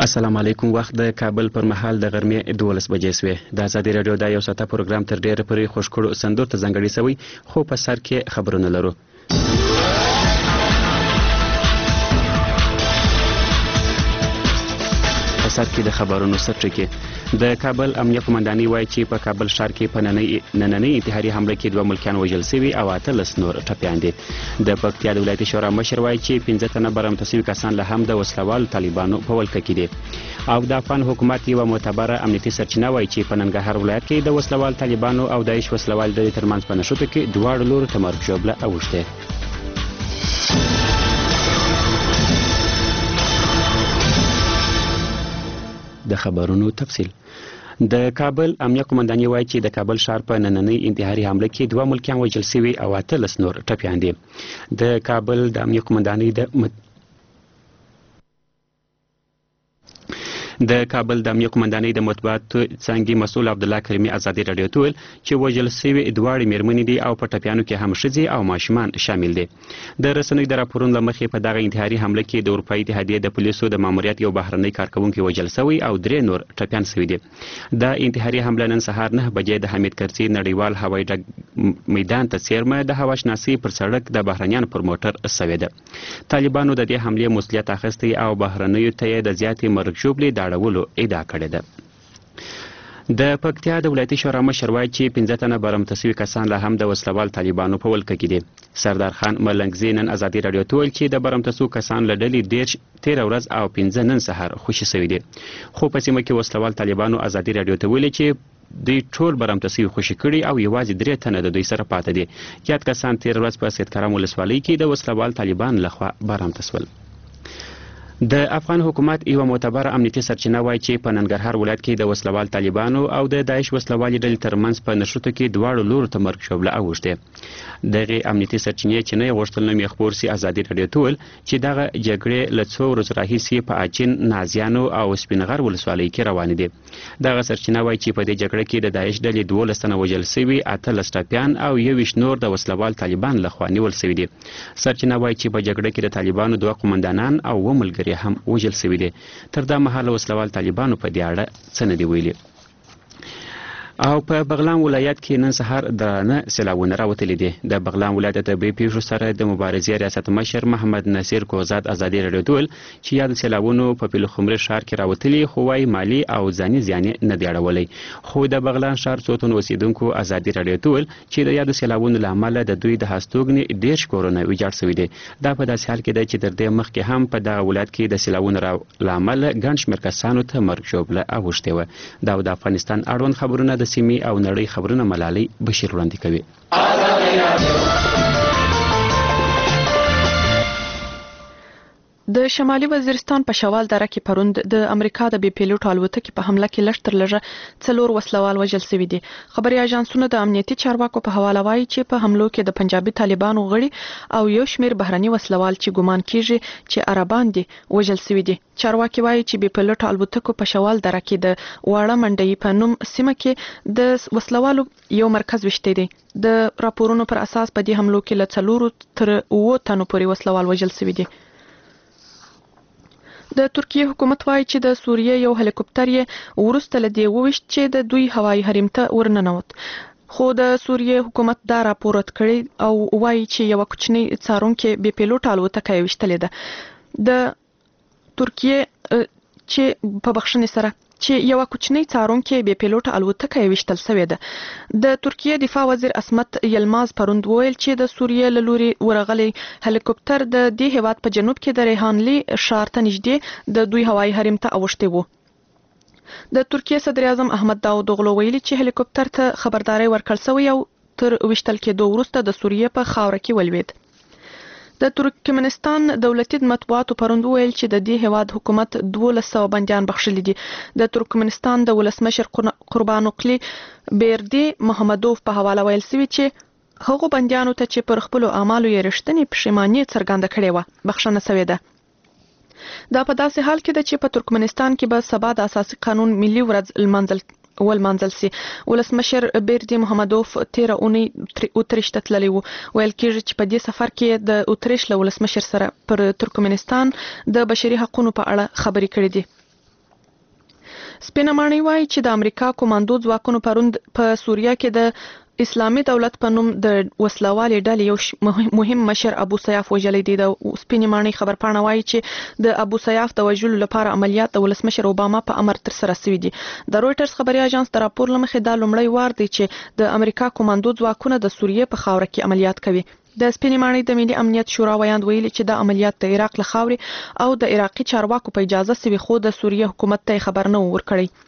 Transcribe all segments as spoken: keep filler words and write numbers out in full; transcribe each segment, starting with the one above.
السلام علیکم. وخت د کابل پر مهال د غرمې دولس بجې شوې. د ازادي راډیو د یو ساعته پروګرام تر ډیره پورې خوشکړو سندور ته ځانګړی شوی، خو په سر کې خبرونه لرو. په سر کې د خبرونو سرټکی د کابل امنیه قومندانۍ وایي چې په کابل ښار کې په نننۍ انتحاري حمله کې دوه ملکیان وژل شوي او اتلس نور ټپیان دي. د پکتیا د ولایتي شورا مشر وایي چې پنځه تنه برمته شوي کسان له هم د وسلوالو طالبانو په ولکه کې دي. او د افغان حکومت یوه معتبره امنیتي سرچینه وایي چې په ننګرهار ولایت کې د وسلوال طالبانو او داعش وسلوال ډلې ترمنځ په نښتو کې دواړو لورو ته مرګ ژوبله اوښتې. د خبرونو تفصیل. د کابل امنیه قومندانۍ وایي چې د کابل ښار په نننۍ انتحاري حمله کې دوه ملکیان وژل شوي او اتلس نور ټپیان دي. د کابل د امنیه قومندانۍ د مت... د کابل د امنیه قومندانۍ د مطبوعاتو څانګې مسؤل عبدالله کریمي ازادي راډیو ته ویل چې وژل شوي دواړې میرمنې دي او په ټپیانو کې هم ښځې او ماشومان شامل دي. د رسنیو د راپورونو له مخې په دغه انتحاري حمله کې د اروپایي اتحادیې د پولیسو د ماموریت یو بهرنی کارکوونکی وژل شوی او درې نور ټپیان شوي دي. دا انتحاري حمله نن سهار نه بجې د حمید کرزي نړیوال هوایي ډګر میدان ته څیرمه د هواشناسۍ پر سړک د بهرنیانو پر موټر شوې ده. طالبانو د دې حملې مسؤلیت اخیستی او بهرنیو ته یې د زیاتې مرګ ژوبلې د اړولو ادعا کړې ده. د پکتیا د ولایتي شورا مشر وایي چې پنځه تنه برمته شوي کسان لا هم د وسلوال طالبانو په ولکه کې دي. سردار خان ملنګزي نن ازادي راډیو ته ویل چې د برمته شوو کسان له ډلې دېرش تېره ورځ او پنځه نن سهار خوشي شوي دي. خو په سیمه کې وسلوال طالبانو ازادي راډیو ته ویلي چې دوی ټول برمته شوي خوشي کړي او یوازې درې تنه د دوی سره پاته دي. یاد کسان تېره ورځ په سیدکرم ولسوالۍ کې د وسلوال طالبان لخوا برمته شول. د افغان حکومت یوه معتبره امنیتي سرچینه وایي چې په ننګرهار ولایت کې د وسلوال طالبانو او د داعش وسلوالې ډلې ترمنځ په نښتو کې دواړو لورو ته مرګ ژوبله اوښتې. دغې امنیتي سرچینې چې نه یې غوښتل نوم یې خپور سي ازادي راډیو ته ویل چې دغه جګړې له څو ورځو راهیسې په اچین، نازیانو او سپینغر ولسوالۍ کې روانې دي. دغه سرچینه وایي چې په دې جګړه کې د داعش ډلې دولس تنه وژل شوي، اتلس ټپیان او یوویشت نور د وسلوال طالبان لخوا نیول شوي دي. سرچینه وایي چې په جګړه کې د طالبانو دوه قومندانان او اووه ملګري هم وژل شوي دي. تر دا مهاله وسلوال طالبانو په دې اړه څه نه دي ویلي. او په بغلان ولایت کې نن سهار درانه سیلابونه راوتلي دي. د بغلان ولایت د طبیعي پیښو سره د مبارزې ریاست مشر محمد نصیر کوزاد ازادي راډیو ته ویل چې یاد سیلابونو په پیلخمري ښار کې راوتلي، خو وايي مالي او ځاني زیان یې نه دی اړولی. خو د بغلان ښار څو تنو اوسېدونکو ازادي راډیو ته ویل چې د یادو سیلابونو له امله د دوی د هستوګنې ډېر کورونه ویجاړ شوي دي. دا په داسې حال کې دی چې تر دې مخکې هم په دغه ولایت کې د سیلابونو له امله ګڼ شمېر کسانو ته مرګ ژوبله اوښتې وه. دا د افغانستان اړوند خبرونه د سیمې او نړۍ خبرونه ملالۍ بشیر وړاندې کوي. د شمالي وزیرستان په شوال دره کې پروند د امریکا د بي پیلوټ الوتکې په حمله کې لږ تر لږه څلور وسلوال وژل شوي دي. خبري اژانسونه د امنیتي چارواکو په حواله وایي چې په حملو کې د پنجابي طالبانو غړي او یو شمېر بهرني وسلوال چې ګمان کیږي چې عربان دي وژل شوي دي. چارواکي وایي چې بي پیلوټ الوتکو په شوال دره کې د واړه منډۍ په نوم سیمه کې د وسلوالو یو مرکز وشته دی. د راپورونو پر اساس په دې حملو کې له څلورو تر اووه تنو پورې وسلوال وژل شوي دي. د ترکیه حکومت وایي چې د سوریې یو هلیکوپټر یې وروسته له دې وویشت چې د دوی هوایي حریم ته ورننوت. خو د سوریې حکومت دا راپور رد کړی او وایي چې یوه کوچنۍ څارونکې بې پیلوټه الوتکه یې ویشتلې ده. د ترکیې چې په بخښنې سره چې یوه کوچنۍ څارونکې بې پیلوټه الوتکه یې ویشتل شوې ده. د ترکیې دفاع وزیر اسمت یلماز پروند وویل چې د سوریې له لورې ورغلی هلیکوپټر د دې هیواد په جنوب کې د ریحانلي ښار ته نږدې د دوی هوایي حریم ته اوښتی و. د ترکیې صدر اعظم احمد داود اوغلو ویلي چې هلیکوپټر ته خبرداری ورکړل شوی او تر ویشتل کېدو وروسته د سوریې په خاوره کې ولوېد. د ترکمنستان دولتي مطبوعاتو پروند ویل چې د دې هیواد حکومت دولس سوه بندیان بخښلي دي. د ترکمنستان د ولسمشر قربانقلی بیردي محمدوف په حواله ویل شوي چې هغو بندیانو ته چې پر خپلو اعمالو یې رښتینې پښیماني څرګنده کړې وه بخښنه شوې ده. دا په داسې حال کې ده چې په ترکمنستان کې به سبا د اساسي قانون ملي ورځ لمانځل ولمانځل سي. ولسمشر بیردي محمدوف تیره اونۍ اتریش ته تللی و. ویل کېږي چې په دې سفر کې د اتریش له ولسمشر سره پر ترکمنستان د بشري حقونو په اړه خبرې کړې دي. سپینمانی وایي چې د امریکا کوماندو ځواکونو پروند په سوریه کې د اسلامي دولت په نوم د وسلوالې ډلې یو مهم مشر ابو سیاف وژلی دی. د سپینمانی خبرپاڼه وایي چې د ابو سیاف د وژلو لپاره عملیات د ولسمشر اوباما په امر ترسره شوي دي. د رويټرز خبري اژانس د راپور لمخې دا لومړی وار دی چې د امریکا کوماندو ځواکونه د سوریې په خاوره کې عملیات کوي. د سپینمانی د ملي امنیت شورا ویاند ویلي چې د عملیات د عراق له خاورې او د عراقي چارواکو په اجازه سوي، خو د سوریې حکومت ته خبر نه ورکړي.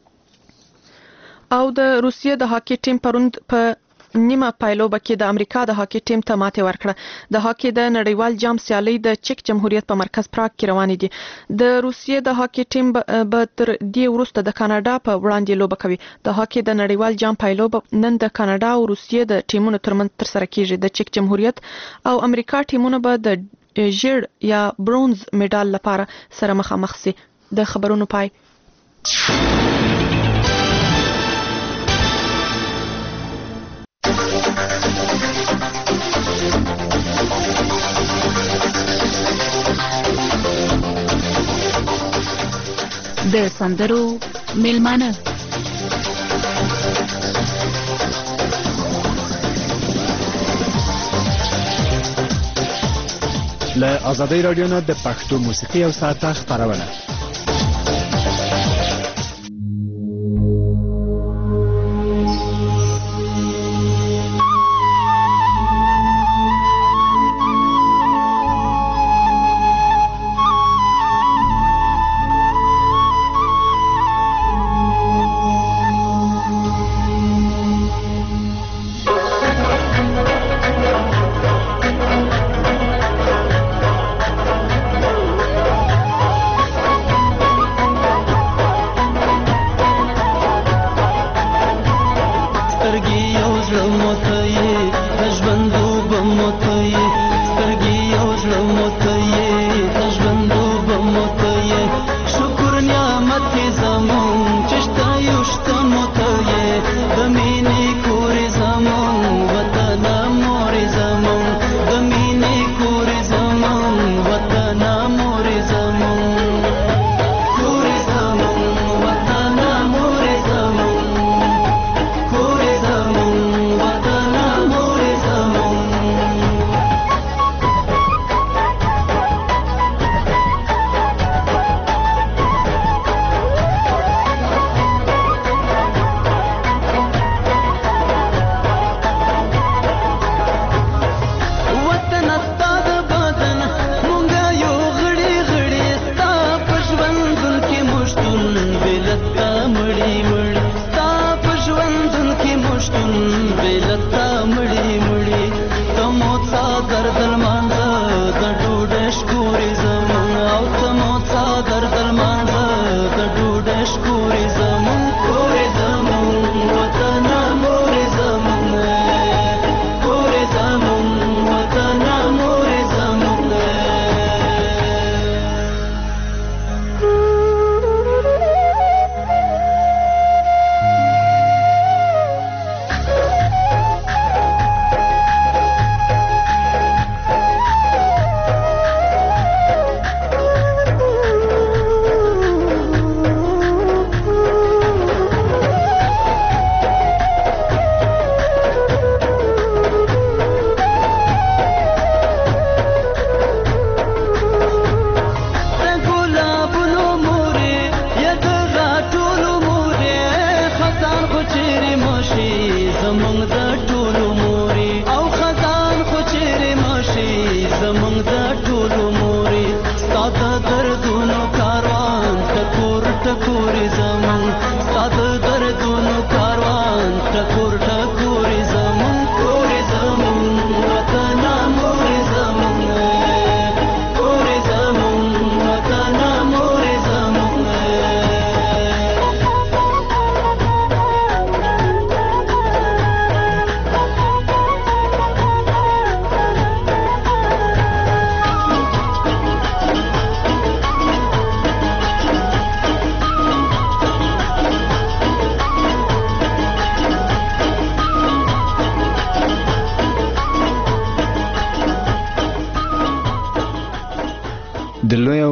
او د روسیې د هاکي ټیم پروند په نیمه پایلوبه کې د امریکا د هاکي ټیم ته ماته ورکړه. د هاکي د نړیوال جام سیالي د چک جمهوریت په مرکز پراګ کې روانې دي. د روسیې د هاکي ټیم به تر دې وروسته د کاناډا په وړاندې لوبه کوي. د هاکي د نړیوال جام پایلوبه نن د کاناډا او روسیې د ټیمونو ترمنځ ترسره کیږي. د چک جمهوریت او امریکا ټیمونه به د ژیړ یا برونز میډال لپاره سره مخامخ سي. د خبرونو پای. د سندرو میلمانه له آزادۍ رادیو نه د پښتو موسیقي او ساعته خبرونه.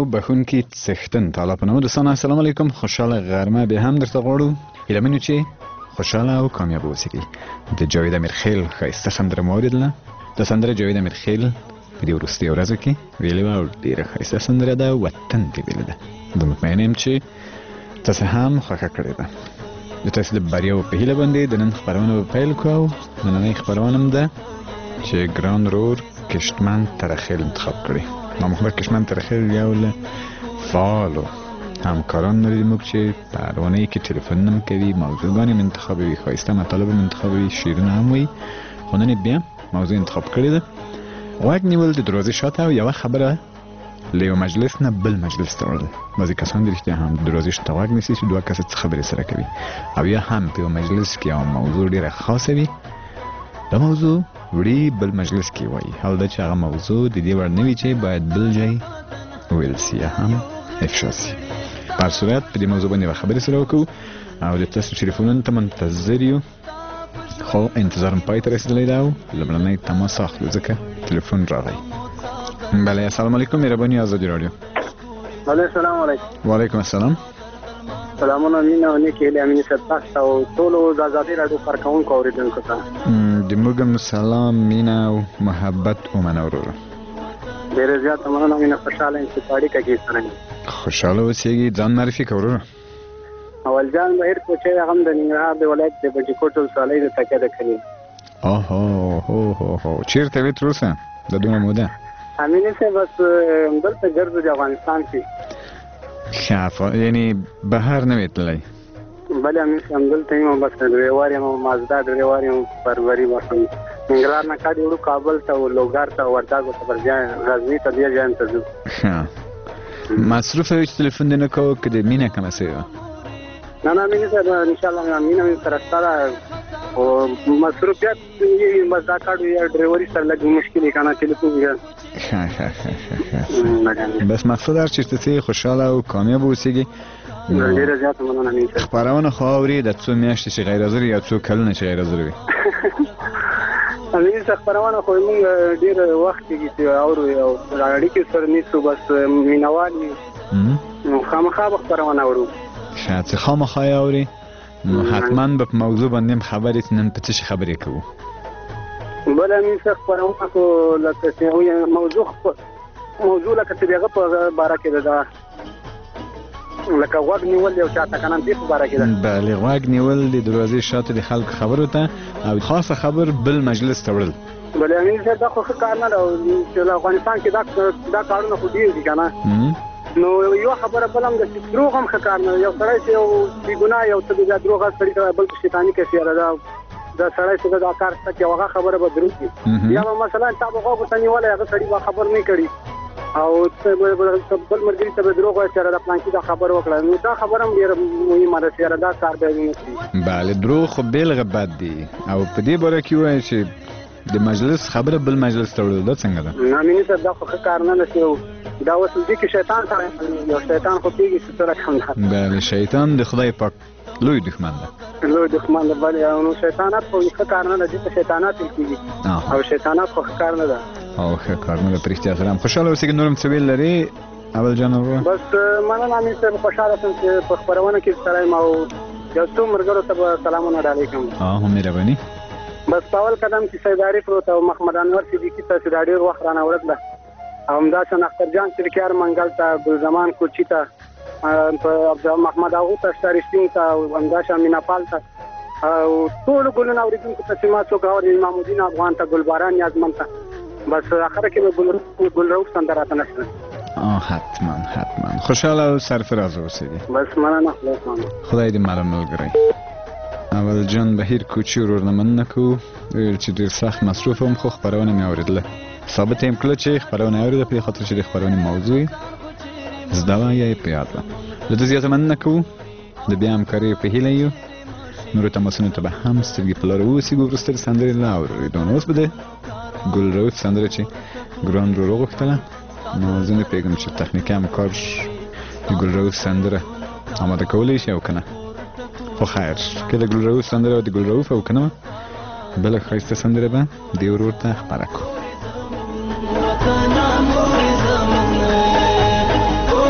بخونکي څښتن تعالی په نوم دوستان السلام علیکم خوشاله غرمه به هم درته غواړو هیله منو چې خوشاله او کامیاب اوسئ. د جاوید امیرخیل ښایسته سندره مو اورېدله. د سندره جاوید امیرخیل په دې وروستیو ورځو کې ویلې وه او ډېره ښایسته سندره ده، وطن دې ویلې ده. زه مطمئن یم چې تاسو هم خوښه کړې ده. د تاسو د بریاو په هیله باندې د نن خپرونه به پیل کوو. نننۍ خپرونه هم ده چې ګران رور کشتمن ترخیل انتخاب کړي. نام محمد کشتمن ترخیل یو له فعالو همکاران لري موږ چې په اړوانۍ کې تلیفونونه هم کوي، موضوعګانې هم انتخابوي، ښایسته مطالب هم انتخابوي، شعرونه هم وایي. خو نن یې بیا موضوع انتخاب کړې ده غوږ نیول د دروازې شاته او یوه خبره له یو مجلس نه بل مجلس ته وړل. بعضې کسان د رښتیا هم د دروازې شاته غوږ نیسي چې دوه کسه څه خبرې سره کوي او یا هم په یو مجلس کې یو موضوع ډېره خاصه وي، دا موضوع وړي بل مجلس کې وایي. حال دا چې هغه موضوع د دې وړ نه وي چې باید بل ځای وویل سي یا هم افشا سي. په هر صورت په دې موضوع باندې به خبرې سره وکړو او د تاسو ټلیفونونو ته منتظر یو. خو انتظار م پای ته رسېدلی ده او لومړنی تماس اخلو ځکه تلیفون راغی. بله السلام علیکم مهرباني ازادي راډیو. بله السلام علیکم. وعلیکم السلام. سلامونه مینه او نیکې هیلې امینې صاحب تاسو او ټولو د ازادي راډیو کارکوونکو اورېدونکو ته د موږ هم سلام مینه او محبت ومنه وروره. ډېره زیاته مننه مینه، خوشحاله یم چې په اړیکه کې سره یم. خوشحاله اوسېږي. ځان معرفي کړه وروره. اول جان بهیر کوچی هغه هم د ننګرهار د ولایت د بټي کوټ ولسوالۍ د تکیه د کلي. اوهو هو هو هو چېرته وې تر اوسه د دونه موده؟ امینې صاحب بس همدلته ګرځو د افغانستان کې. ښه یعنې بهر نه وې تللی؟ بلې امینې صاحب همدلته یم، بس ډریور یم، مازدا ډریور یم، پروري بس ننګرهار نه کډې وړو کابل ته او لوګر ته او وردګو ته پر ځای غزني ته دې ځایونو ته ځو. ښه مصروفه یو چې تلیفون دې نه کوو که د مینه کمه سوې وه؟ نه نه مینې صاحب انشاءالله مینه مې سره شته ده خو مصروفیت یې بس دا کار یا ډریوري سره لږ مشکل یې که نه تلیفون یې. ښه ښه ښه بس مقصد هر چېرته څې خوشحاله او کامیاب اوسېږي. ډېره زیاته مننه مینې صاحب. خپرونه خو اورې د څو میاشتې چې غیر حاضر یا څو کلونه چې غیر حاضر وي؟ امینې صاحب خپرونه خو موږ ډېر وخت کېږي چې اورو او اړیکې سره نیسو، بس مینهوال یو خامخا به خپرونه اورو. ښه چې خامخا یې اورې نو حتما به په موضوع باندې هم خبرې چې نن په څه شي خبرې کوو؟ بله امینې صاحب خپرونه خو لکه چې موضوع موضوع لکه چې د هغه په باره کې ده لکه غوږ نیول یو چاته که نه دې په باره کې ده. بلې غوږ نیول د دروازې شاته د خلکو خبرو ته او خاصه خبر بل مجلس ته وړل. بلې امینې صاحب دا خو ښه کار نه ده چې افغانستان کې دا دا کارونه خو ډېر دي که نه. نو یو خبره بل هم ده چې دروغ هم ښه کار نه ده. یو سړی چې یو بېګناه یو څه بیا دروغ سړي ته بل شیطاني کیسیاره ده دا سړی چې دا کار شته چې هغه خبره به دروغ وي یا به مثلا تا به غوږ ورته نیولی هغه سړي به خبر نه کړي او بل ملګري ته به دروغ وایي چې دا پلانکي دا خبره وکړه. نو دا خبره هم ډېره مهمه ده چې دا کار به ونه کړي. بله دروغ خو بېلغه بد دي او په دې باره کې ووایي چې د مجلس خبره بل مجلس ته وړل دا څنګه ده؟ نه امینې صاحب دا خو ښه کار نه ده چې دا اوس دې کې شیطان سره یو شیطان خو کېږي چې څه رقم ده. بله شیطان د خدای پاک لوی دښمن ده. لوی دښمن ده بلې او نو شیطانات خو ښه کار نه ده دې ته شیطانات ویل کېږي او شیطانات خو ښه کار نه ده او ښه کار نه ده. په رښتیا سره هم خوشحاله اوسېږي. نور هم څه ویل لرې اول جان وروره؟ بس مننه امین صاحب خوشحاله شوم چې په خپرونه کې سره یم او یو څو ملګرو ته به سلامونه ډالۍ کړم. ها مهرباني. بس په اول قدم کې سید عارف ورته او محمد انور صدیقي ته چې دا ډېر وخت رانه وړتله او همداسې اخترجان سلکیار منګل ته ګلزمان کوچي ته محمد اغو ته شتارشتین ته او همداسې امینه پال ته او ټولو ګلونه اورېدونکو ته چې ما څوک اوري امام الدین افغان ته ګلباران نیازمن ته بس اخره کې به ګلرؤف سندره راته نشته. حتما حتما خوشحاله او سرفراز اوسېږي. بس مننه خدای دې ماله ملګری. اول جان بهیر کوچي ورور نه مننه کوو ویل چې ډېر سخت مصروف هم خو خپرونه مې اورېدله. ثابته یم کله چې خپرونه اورېده په دې خاطر چې د خپرونې موضوع زده وه یا یې په یاد وه. له ده زیاته مننه کوو د بیا همکارۍ په هیله یو. نورو تماسونو ته به هم سترګې په لاره واوسېږو. وروسته د سندرې له اورېدو نه اوس به د ګلرؤف سندره چې ګران ورور وغوښتله نو زه نه پوهېږم چې تخنیکي همکار د ګلرؤف سندره اماده کولی شي او که نه. خو خیر که د ګلرؤف سندره او د ګلرؤف او که نه بله ښایسته سندره به دې ورور ته خپره کړو.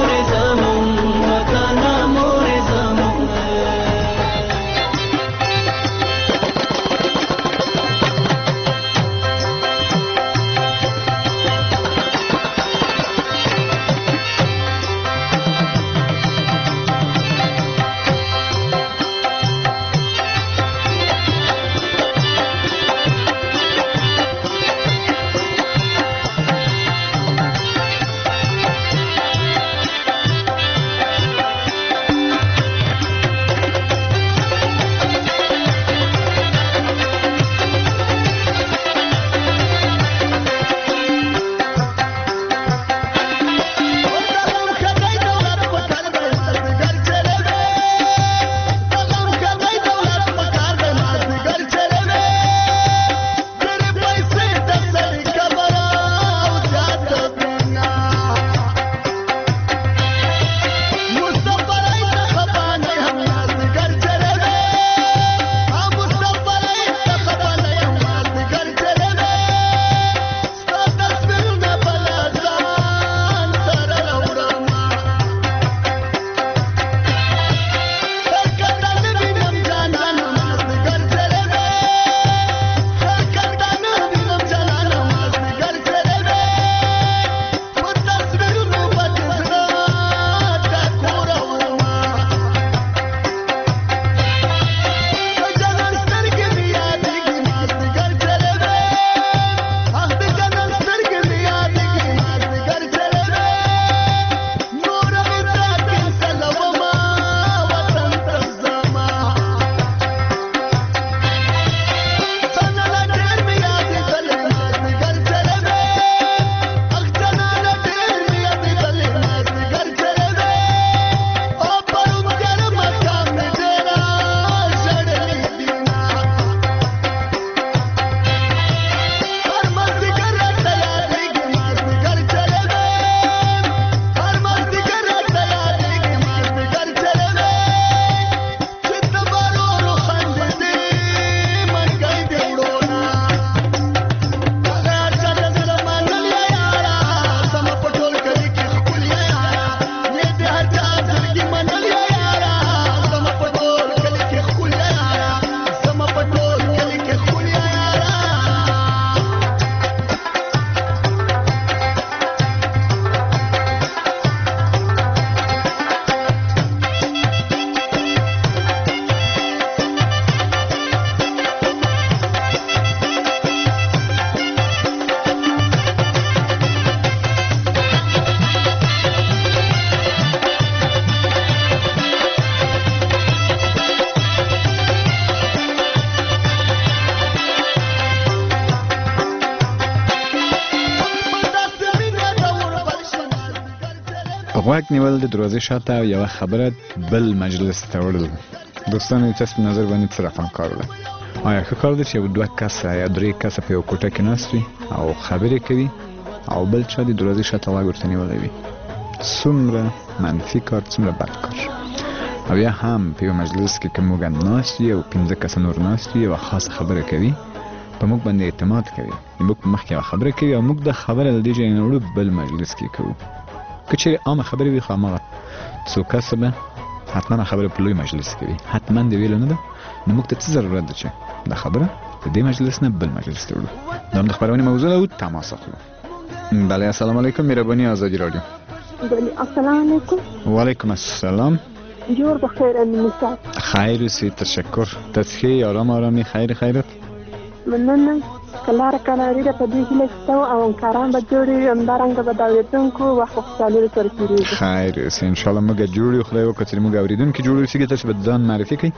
غوږ نیول د دروازې شاته او یوه خبره بل مجلس ته وړل. دوستانو تاسو په نظر باندې څه رقم کار دی؟ آیا ښه کار دی چې دوه کسه یا درې کسه په یو کوټه کې ناست وي او خبرې کوي او بل چا د دروازې شاته غوږ ورته نیولی وي؟ څومره منفي کار، څومره بد کار. او یا هم په یو مجلس کې که موږ ناست وي او پنځه کسه نور ناست وي یوه خاصه خبره کوي، په موږ باندې اعتماد کوي، موږ په مخ کې یوه خبره کوي او موږ د خبره له دې ځای نه وړو بل مجلس کې کوو. که چېرې عامه خبرې وي خو هماغه څو کسه به حتما خبره په لوی مجلس کې وي، حتما د ویلو نه ده، نو موږ ته څه ضرورت ده چې دا خبره د دې مجلس نه بل مجلس ته وړو. دا هم د خپرونې موضوع ده او تماس اخلو. بله، السلام علیکم، مهرباني آزادی رادیو. بله، السلام علیکم. وعلیکم السلام. جور بخیر امینیسا. خیر اوسئ، تشکر. تاسو ښه آرام آرامي؟ خیر خیرت. مننه. کلاره کلاري ده په دې هیله چې ته او همکاران به جوړ وي، همدارنګه به د اورېدونکو وخت په خوشحالۍ سره تېرېږي. خیر اوسئ، انشاءالله موږ جوړ یو. خدای وکړه چې موږ اورېدونکي جوړ اوسېږي. تاسو به ځان معرفي کړئ.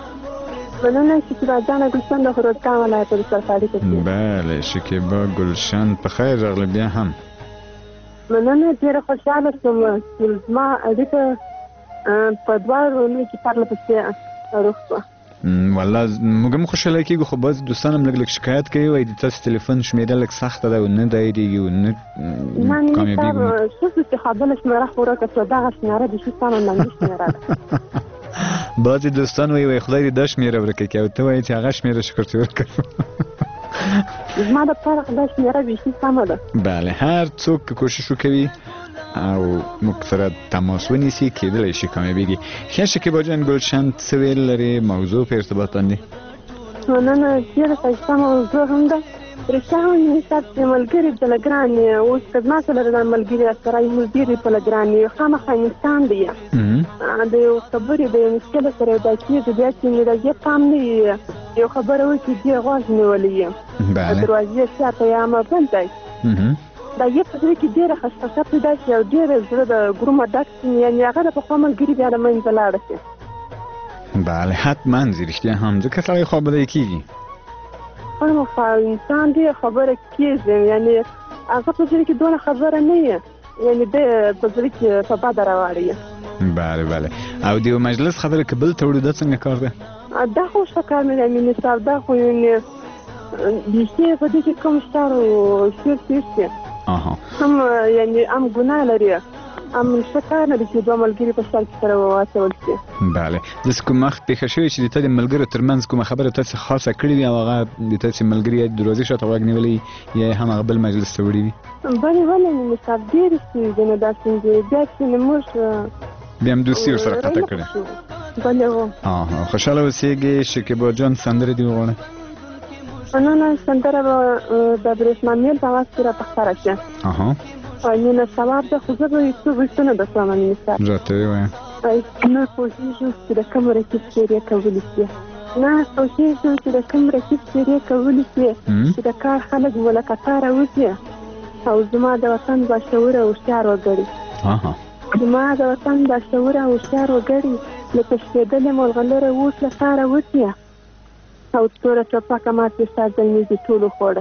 مننه. شکیبا جانه ګلشن د خروجګان ولایت ولسواکۍ کې. بله، شکیبا گلشن، په خیر راغله بیا هم. مننه. ډېره خوشحاله شوم چې زما اړیکه په دواړو لویو کې پرله پسې روغ شوه. والله موږ هم خوشحاله کېږو، خو بعضې دوستان هم لږ لږ شکایت کوي، وایي د تاسو تلیفون شمېره لږ سخته ده او نه دایریږي او نه کامیابېږي. نه شوفي چې خبله شمېره خو ورکه شوه، دغه شمېره د شي سمه منفي شمېره ده. بعضې دوستان وایي وایي خدای دې دا شمېره ورکه کړي او ته وایي چې هغه شمېره شکر چې ورکړ. زما دپاره دا شمېره بیخي سمه ده. بله، هر څوک کوشش وکوي او موږ سره تماس ونیسي کېدلی شي کامیابېږي. ښه شکیبا جان ګلشن، څه ویل لرې موضوع په ارتباط باندې؟ مننه. ډېره ښایسته موضوع هم ده. رښتیا هم نیسا چې ملګري دله ګران یې، اوس که زما سره د ملګري سره یې ډېرې پله ګران یې، خامخا انسان دی. د یو خبرې د یو مشکله سره یو دا کېږي، بیا چې مې د دې پام نه وي یو خبره وکړي دې غوږ نیولی یم د دروازې شاته یا همه بل دی. دا یې په زړه کې ډېره خشخشه پیدا شي او ډېره زړه د ګرومه ډک شي، یعنې هغه د پخوا ملګري بیا له منځه لاړه شي. بله، حتما ځي، رښتیا هم، ځکه سړی خوابدی کېږي. خامخا انسان ډېره خبره کېږي، یعنې هغه په زړه کې دونه خبره نه وي، یعنې دی په زړه کې په بده راواړي. بله بله. او د یو مجلس خبره که بل ته وړو دا څنګه کار دی؟ دا خو ښه کار نه دی امیني صاحب، دا خو یعنې بیخي په دې کې کوم شر او شور تېر شي، هم یعنې هم ګناه لري، هم ښه کار نه دی چې دوه ملګري په سر کې سره واچول شي. بله، داسې کوم وخت پېښه شوې چې د ته د ملګرو تر منځ کومه خبره تاسې خاصه کړې وي او هغه د تاسې ملګري یا د دروازې شاته غوږ نیولی یا هم هغه بل مجلس ته وړي وي؟ بلې ولې امیني صاحب، ډېرې شوي دي. نو داسې دی بیا چې موږ بیا هم دوستي ورسره قطع کړې. بلې هو. خوشحاله اوسېږې. شکیبا جان، سندرې دې وغواړه. مننه. سندره به د برېښنامیل په اواز کې راته ښکاره شي. مینه ثواب ده، خو زه به یې څو بیتونه درته امیني صاحب راته ووایه. نه پوهېږو چې د کوم رقیب څېرې کولی شي، نه پوهېږو چې د کوم رقیب څېرې کولی شي چې د کار خلک مو له قطاره وځي او زما د وطن باشعوره او هوښیار وګړي، زما د وطن باشعوره او هوښیار وګړي له تښتېدلې ملغلره اوس له ښاره وځي او توره ټوپکه ماتې ستا زلمي دي ټولو خوړه،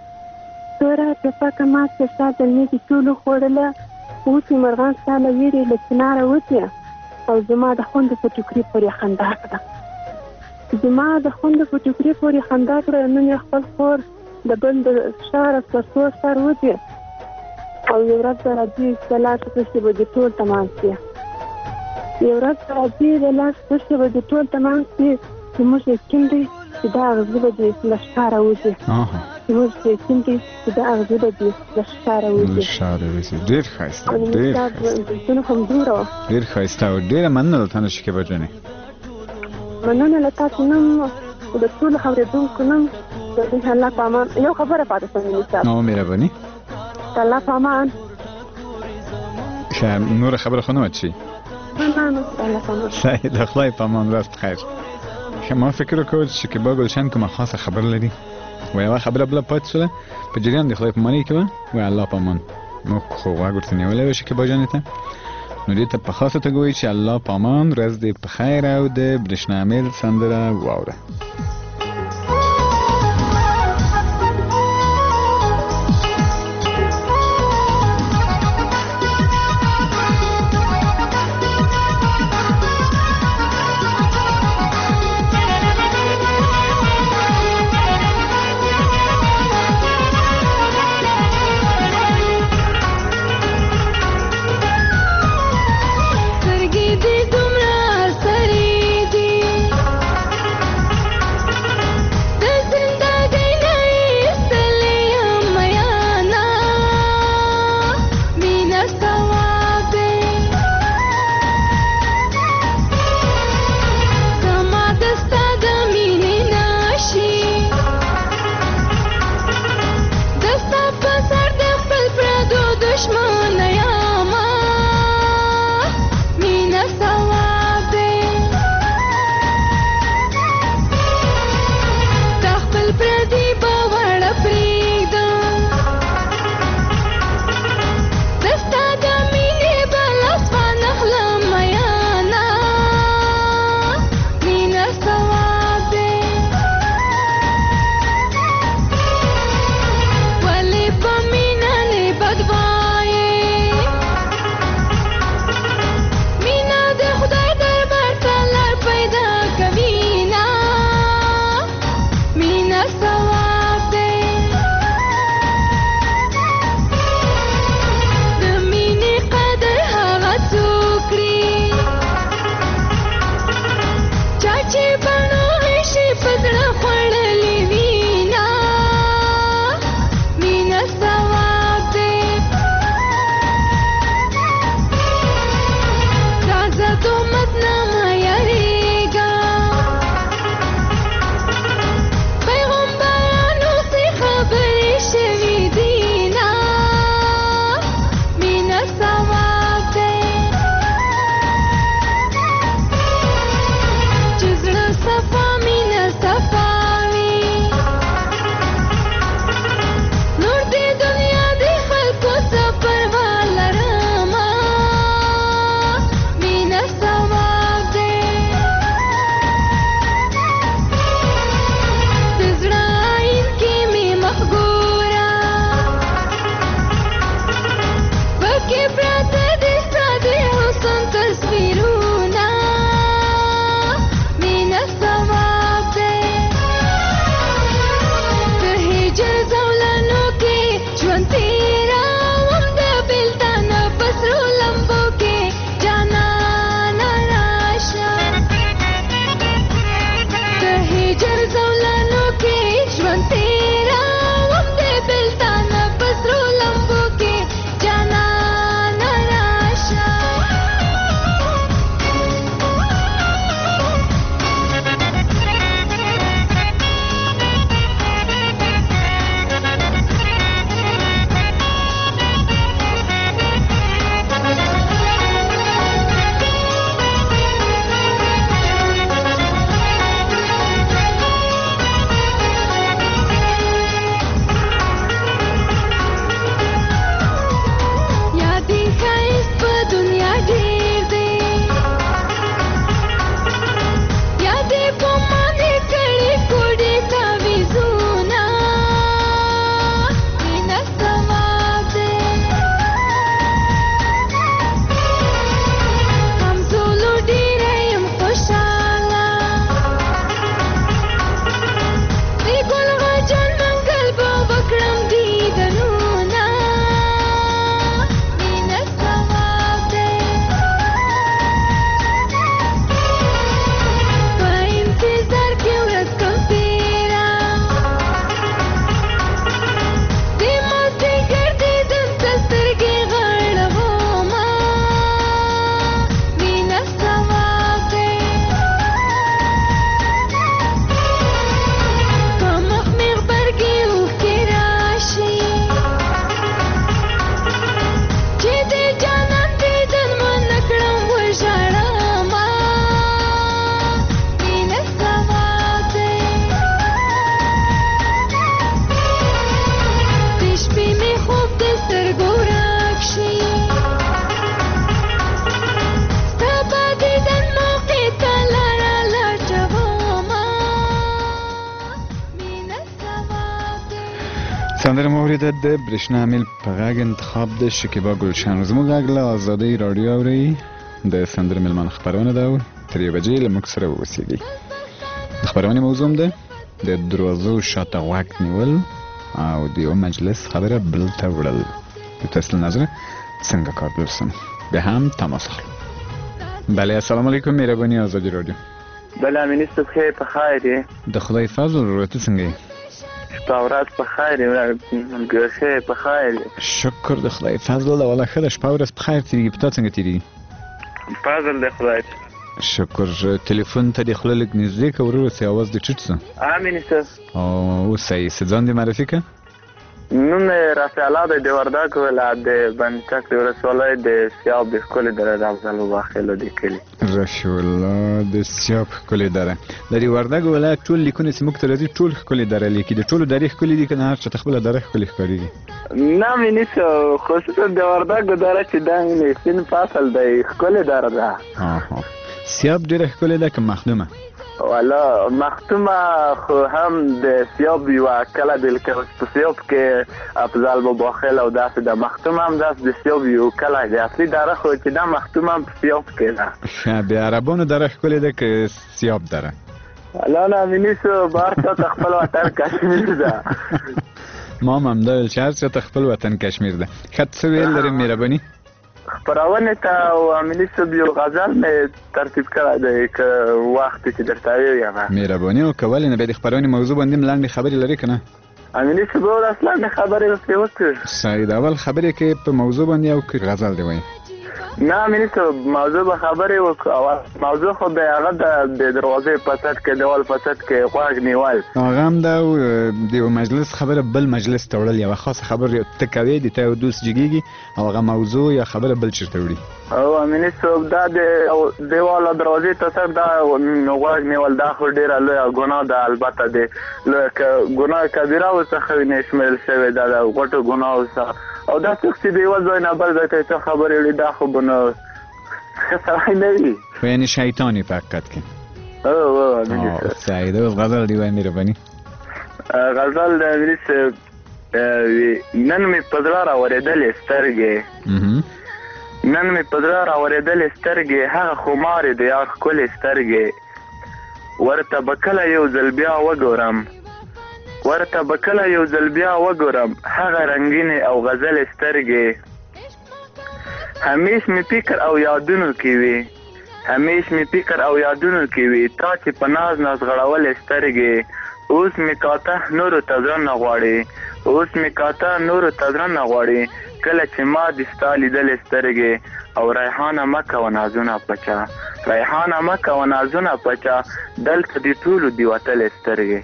توره ټوپکه ماتې ستا زلمي دي ټولو خوړله، اوس یې مرغان ستا له ویرې له چناره وځي او زما د خوندو په ټوکري پورې خندا کړه، زما د خوندو په ټوکري پورې خندا کړه، نن یې خپل خور د بل د ښاره په سور سر وځي او یو ورځ به راځي د لاس پسې به دې ټول تمام شي، یو ورځ به راځي د لاس پسې به دې ټول تمام شي چې موږ یقین دی چې دا اغزي به دې له ښکاره وځي، چې موږ یقین دی چې دا اغزي به دې له ښکاره وځي. ډېر ښایسته، ډېر ډېر ښایسته او ډېره مننه له تا نه شکیبا جانې. مننه له تاسو نه د ټولو اورېدونکو نه د الله په امان. یو خبره پاتې شوه امیني صاحب. نو مهرباني. د الله په امان. ښه، نوره خبره خو نه وه چې نه نه نه د الله په امان. صحیح، د خدای په امان. ورځ په خیر. ښه، ما فکر وکړ چې شکیبا ګلشن کومه خاصه خبره لري و یوه خبره بله پاتې شوله په جریان د خدای په امان کې وه و الله په امان. موږ خو غوږ ورته نیولی وه شکیبا جانې ته، نو دې ته په خاصه توګه وایي چې الله په امان. ورځ دې په خیر او د برېښنامیل سندره واوره. سندره موریده د برېښنا میل په غږ انتخاب د شکیبا ګلشن. زموږ غږ له ازادۍ راډیو اورئ. د سندره میلمانه خپرونه ده تر یوې بجې له موږ سره واوسیږئ. د خپرونې موضوع ده د دروازو شاته غوږ نیول او د یو مجلس خبره بل ته وړل. د تاسو له نظره څنګه کار درسم؟ بیا هم تماس اخلو. بله السلام علیکم، مهرباني ازادي راډیو. بله امینی صبح خیر په خیر یې؟ د خدای فضل ورته څنګه یې؟ شپه ورځ په خیر یې؟ ګرښې په خیر یې؟ شکر د خدای فضل ده. والله ښه ده، شپه ورځ په خیر تېرېږي. په تا څنګه تېرېږي؟ فضل د خدای. شکر. تلیفون ته دې خوله لږ نږدې که ورور سې اواز دې ټیټ شه. امینی صبح. او صحیح څه ځان دې معرفي که؟ نوم یې رفیع الله دی، د وردګو ولایت د بندچک د ولسوالۍ د سیاب د ښکلې دره د افضل وباخیلو د کلي. رفیع الله د سیاب ښکلې دره. د دې وردګو ولایت ټول لیکونه چې موږ ته راځي ټول ښکلې دره لیکي. د ټولو درې ښکلې دي که نه هر چاته خپله دره ښکلې ښکارېږي؟ نه امیني صبح، خصوصا د وردګو دره چې دا سیند فصل دی ښکلې دره ده. سیاب ډېره ښکلې ده که مخدومه؟ والا مختومه خو هم د سیاب یوه کله دی لکه په سیاب کې افضل وباخیل او داسې ده. مختومه هم داسې د سیاب یو کلی دی. اصلي دره خو چې دا مختومه هم په سیاب کې ده. د عربانو دره ښکلې ده که سیاب دره؟ والا نه امیني صبح، هر چا ته خپل وطن کشمیر ده. ما هم همدا ویل چې هر چا ته خپل وطن کشمیر ده. ښه څه ویل لرې مهرباني؟ خپرونې ته او امیني صبح یو غزل مې ترتیب کړی دی که وخت چې درته وییم. مهرباني وکړه. ولې نه؟ بیا د خپرونې موضوع باندې هم لنډې خبرې لرې که نه؟ امیني صبح ورځ لنډې خبرې ورسې وکړو. صحیح ده. اول خبرې کې په موضوع باندې او که غزل دې وایي؟ نه امیني صبح، موضوع به خبرې وکړو. اول موضوع خو د هغه د دروازې په سد کې دیوال په سد کې غوږ نیول. هغه هم ده او د یو مجلس خبره بل مجلس ته وړل. یوه خاصه خبره ته کوې د تا یو دوست جګېږي او هغه موضوع یا خبره بل چېرته وړي. او امیني صبح دا د دیوال او دروازې ته سر دا غوږ نیول دا خو ډېره لویه ګناه ده. البته د لویه ګناه کبیره ورڅخه نه شمېرل شوې ده، د غټو ګناهو څخه. او دا څوک چې د یوه ځای نه بل ځای ته څه خبرې وړي دا خو به نو ښه سړی نه وي. خو یعنې شیطان یې په حقیقت کې. او او امیني صبح صحیح ده. اوس غزل دې وایي مهرباني. غزل د امیني صبح نن مې په زړه راورېدلې سترګې، نن مې په زړه راورېدلې سترګې، هغه خمارې د یار ښکلې سترګې، ورته به کله یو ځل بیا وګورم، ورته به کله یو ځل بیا وګورم، هغه رنګینې او غزلې سترګې. همیش مې فکر او یادونو کې وي، همیش مې فکر او یادونو کې وي، تا چې په ناز ناز غړولې سترګې. اوس مې کاته نورو ته زړه نه غواړي، اوس مې کاته نورو ته زړه نه غواړي، کله چې ما د ستا لیدلې سترګې. او ریحانه مه کوه نازونه پچا، ریحانه مه کوه نازونه پچا، دلته د ټولو دې وتلې سترګې.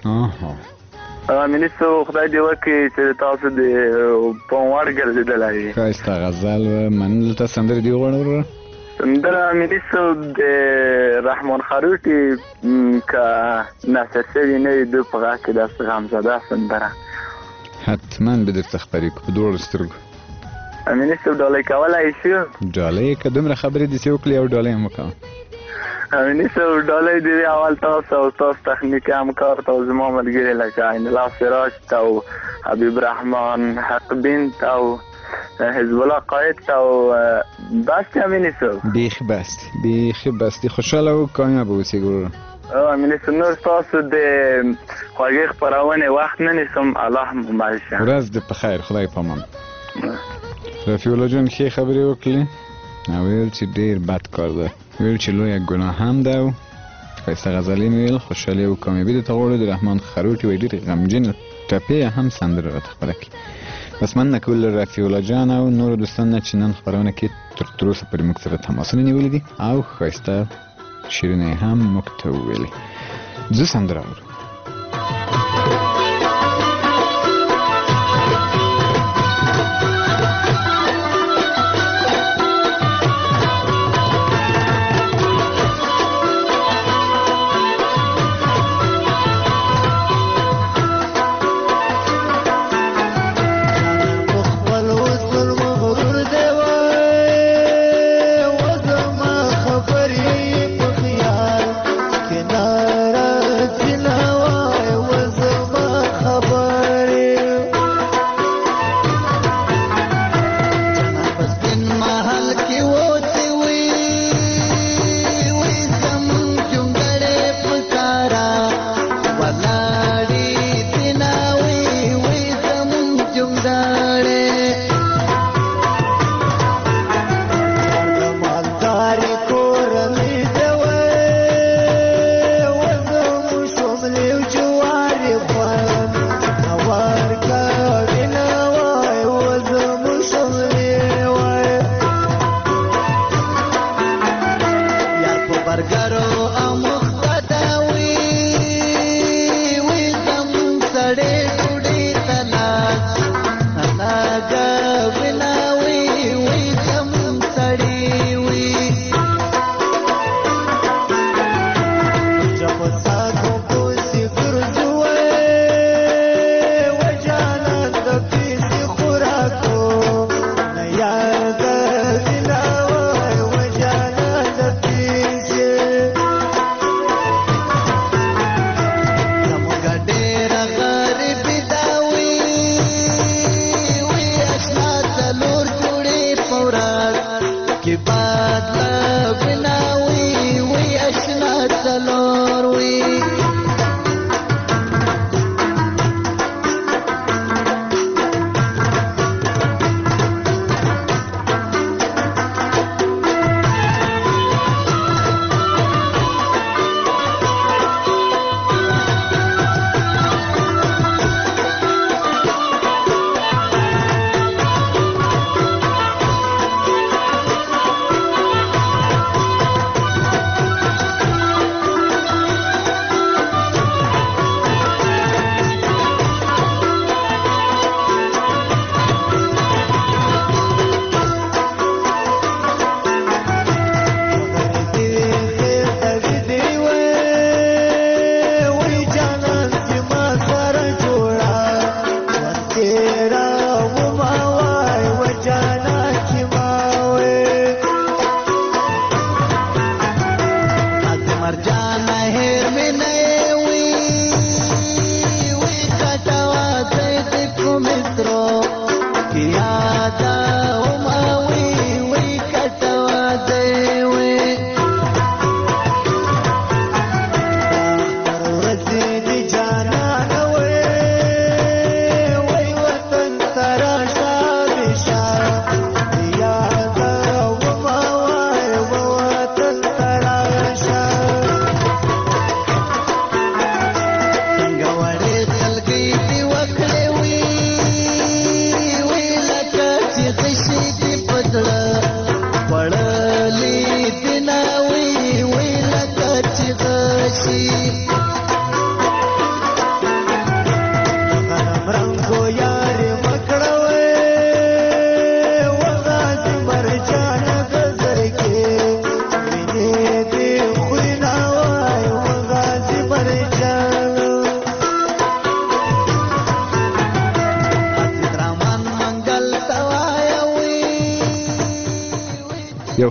امیني صبح خدای دې وکړي چې تاسو د په وړ ګرځېدلی وي. ښایسته غزل و. منلو ته سندرې دې وغواړه ورور؟ سندره امیني صبح د رحمان خروټي که نثر شوي نه وي دوی په غږ کې داسې غمزده سندره حتما به درته خپرې کړو په دواړو سترګو. امیني صبح ډالۍ کولی شو؟ ډالۍ که دومره خبرې داسې وکړې او ډالۍ هم وکړه. امیني صبح ډالۍ دې اول تاسو او تاسو تخنیکي همکار ته او زما ملګري لکه عین الله سراج ته او حبیب رحمان حق بین ته او حزب الله قائد ته او بس دی. امیني صبح بیخي بس دی، بیخي بس دی. خوشحاله او کامیاب اوسې ګورو. او امیني صبح نور تاسو د خوږې خپرونې وخت نه نیسم. الله مو مل شه. ورځ دې په خیر، خدای په امان. رفیع الله جان ښې خبرې وکړلې او ویل چې ډېر بد کار ده، ویل چې لویه ګناه هم ده او ښایسته غزلې مې ویل. خوشحالي او کامیابي درته غواړو. د رحمان خروټي وایي ډېرې غمجنې ټپې هم سندره راته خپله کړي. بس مننه کول له رفیع الله جان او نورو دوستانو نه چې نن خپرونه کې تر تر اوسه پورې موږ سره تماسونه نیولي دي او ښایسته شعرونه یې هم موږ ته وویلې. زه سندره اورم. خبرې په خیال کې ناراض نه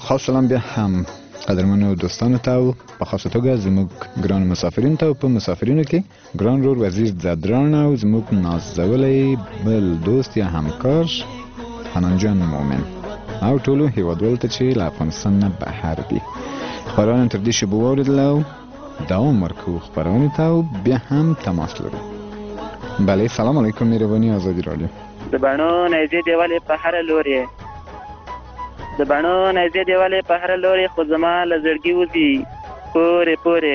خاص سلام بیا هم قدرمنو دوستانو ته او په خاصه توګه زموږ ګران مسافرینو ته او په مسافرینو کې ګران رور وزیر زدران او زموږ نازولی بل دوست یا همکار حنان جان مومن او ټولو هیوادوالو ته چې له افغانستان نه بهر دي. خبرونه تر دې شیبو واورېدل او دوام ورکوو خبرونې ته او بیا هم تماس لرو. بله سلام علیکم مهرباني آزادي رادیو. د بڼو نیزې دیوالې په هره لورې د بڼو نیزې دیوالې په هره لورې خو زما له زړګي وځي پورې پورې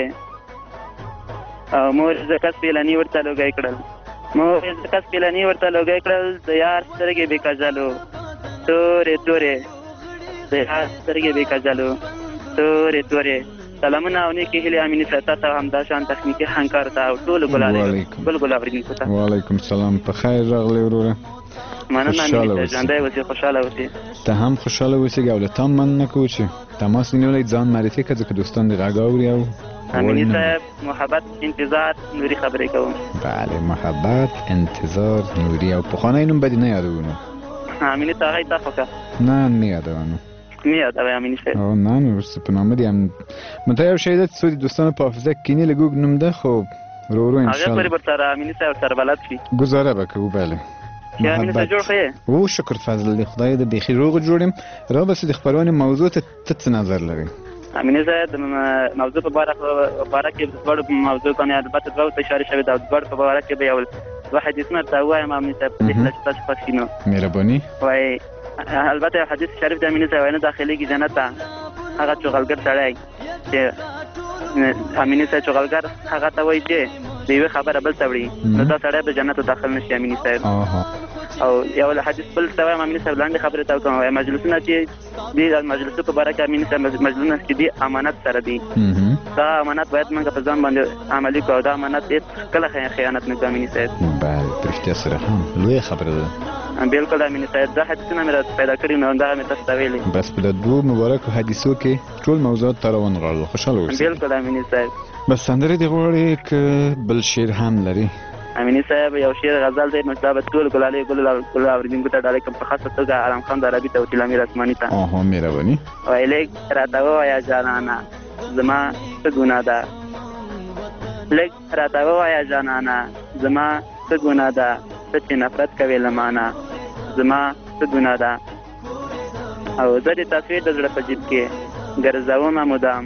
او مور زکه سپېلني ورته لوګی کړل مور زکه سپېلني ورته لوګی کړل د یار سترګې بې کجلو تورې تورې د یار سترګې بې کجلو تورې تورې. سلامونه او نیکې هیلې امینې صاحب ته او همدا شان تخنیکي همکارو ته او ټولو ګل ګل اورېدونکو ته وعلیکم سلام. په خیر راغلی وروره. مننه امینې صاحب ژوندی اوسې خوشحاله اوسې. ته هم خوشحاله اوسېږي او له تا مننه کوو چې تماس نیولی ځان معرفي کړه ځکه دوستان دې غږ اوري او امینې صاحب محبت انتظار نوري خبرې کوم. بله محبت انتظار نوري او پخوانی نوم به دې نه یادوو. امینې ته هغه یې تا خو که نه نه یادوو نه یادوی امینې صاحب. او نه نو وروسته په نامه دې هم مته یو شی ده چې څو د دوستانو په حافظه کې کینې لږ اوږد نوم ده خو ورو ورو انشاءالله هغه پورې به سره امینې صاحب ورسره بلد شي ګزاره به کوو. بله چې امینې صاحب جوړ خو یې او شکر فضل دې خدای دې بیخي روغ جوړ یم. را بس د خبرونې موضوع ته ته څه نظر لرې؟ امینې صاحب د موضوع په باره کې د دواړو موضوع باندې البته دوه ته اشاره شوې ده او د دواړو په باره کې به یو دوه حدیثونه درته ووایم امینې صاحب په دې هیله چې تاسو خوښ شي. نو مهرباني وایي البته یو حدیث شریف د امینې صاحب وایي نه داخلېږي جنت ته هغه چغلګر سړی چې امینې صاحب چغلګر هغه ته وایي چې د یوې خبره بل ته وړي نو دا سړی به جنت ته داخل نه شي امینې صاحب. او یو حدیث بل ته وایم امینې صاحب لنډې خبرې ته وکړم وایي مجلسونه چې دي مجلسو په باره کې امینې صاحب مجلسونه چې دي امانت سره دي دا امانت باید موږ په ځان باندې عملي کړو. دا امانت هېڅ کله خیانت نه کوي امینې صاحب. بله په رښتیا سره هم لویه خبره ده. بالکل امینې صاحب دا حدیثونه مې راته پیدا کړي نو دا مې تاسو ته ویلي. بس په د دوو مبارکو حدیثو کې ټول موضوعات ته راونغاړل. خوشحاله اوسئ. بالکل امینې صاحب. بس سندرې دې غواړې که بل شعر هم لري؟ امینې صاحب یو شعر غزل دی نو دا به ټول ګلالۍ ګل اورېدونکو ته ډالۍ کوم په خاصه توګه ارام خان درابي ته او تیل امیر اسماني ته. اها مهرباني. وایي لږ راته ووایه جانانه زما څه ګناه ده لږ راته ووایه جانانه زما څه ګناه ده ته چې نفرت کوې له مانه زما څه ګناه ده او زه د تصویر د زړه په جیب کې ګرځومه مدام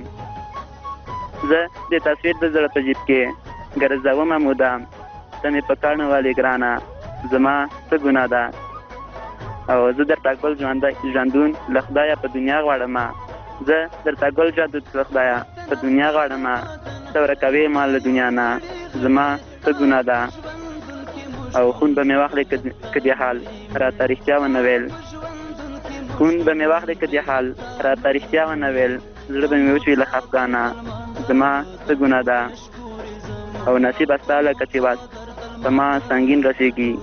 زه د تصویر د زړه په جیب کې ګرځومه مدام ته مې په کاڼو والې ګرانه زما څه ګناه ده او زه درته ګل ژوندون له خدایه په دنیا غواړمه زه درته ګل ژوندون له خدایه په دنیا غواړمه ته ورکوې ما له دنیا نه زما څه ګناه ده او خون به مې واخلې که دې حال راته رښتیا ونه ویل خون به مې واخلې که دې حال راته رښتیا ونه ویل زړه به مې وچوي له خفګانه زما څه ګناه ده او نصیب ستا لکه چې وس زما سنګین رسېږي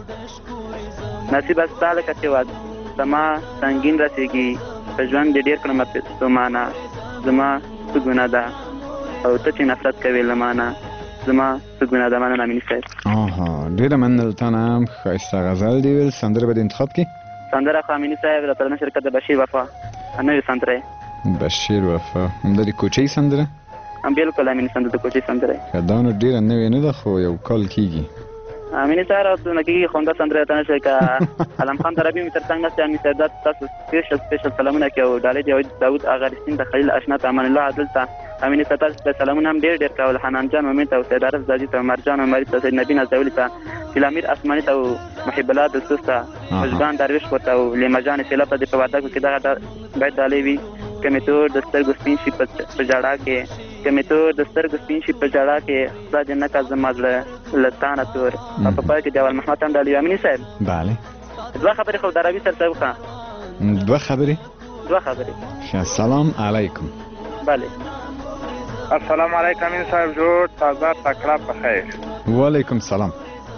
نصیب ستا لکه چې وس زما سنګین رسېږي په ژوند دې ډېر کړمه ستومانه زما څه ګناه ده او ته چې نفرت کوې له مانه زما څه ګناه ده. مننه امینې صاحب. آها ډېره مننه له تا نه هم ښایسته غزل دې ویل. سندره به دې انتخاب کړي؟ سندره خو امینې صاحب د پردنه شرکت د بشیر وفا نوې سندره بشیر وفا همدا د کوچۍ سندره؟ بالکل امینې سندره د کوچۍ سندره دا نو ډېره نوې نه ده خو یو کال کېږي. امینې صاحب راته کېږي خو همدا سندره ته نه شي که علم خان درابي مې تر څنګ نسته امینې صاحب دا تاسو سپېشل سپېشل سلامونه کوي او ډالۍ داود اغا رښتین د خلیل اشنا ته امان الله عادل ته امینې صاحب تاسو ته سلامونه هم ډېر ډېر کول. حنان جان مومن ته او سید عارف زاجي ته مرجان عمري ته سید نبی نازولي ته تیل امیر اسماني ته او محب الله دلسوس ته مشبان درویش ورته او لیما جان سیلاب ته د په واده کې دغه باید ډالۍ وي که مې تور د سترګو سپین شي په ژړا کې که مې تور د سترګو سپین شي په ژړا کې خدای دې نه کړه زما زړه له تا نه تور. او په پای کې د اول محمد هم ډالۍ وي. امینې صاحب بله دوه خبرې خو دراوي سره ته وکړه. دوه خبرې دوه خبرې سلام علیکم. بله السلام علیکم امین صاحب جوړ تازه تکړه په خیر. وعلیکم سلام.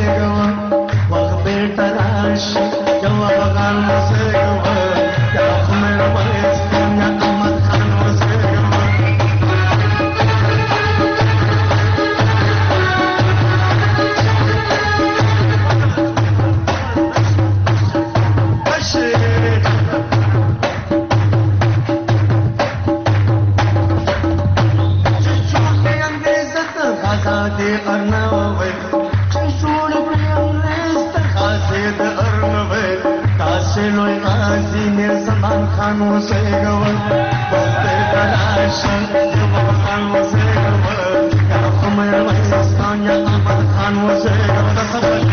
وزګوا وخت بیرته راشي یو افغان وزګوا یا خو مې وایس یا احمد خان وزګوا دي أرنوي شنشول برياليست خاسد أرنوي كاسلو غازي نير زمان خان وسيغوي وقت تلاشن زمان خان وسيغوي يا خمر وحسان يا أحمد خان وسيغوي تصور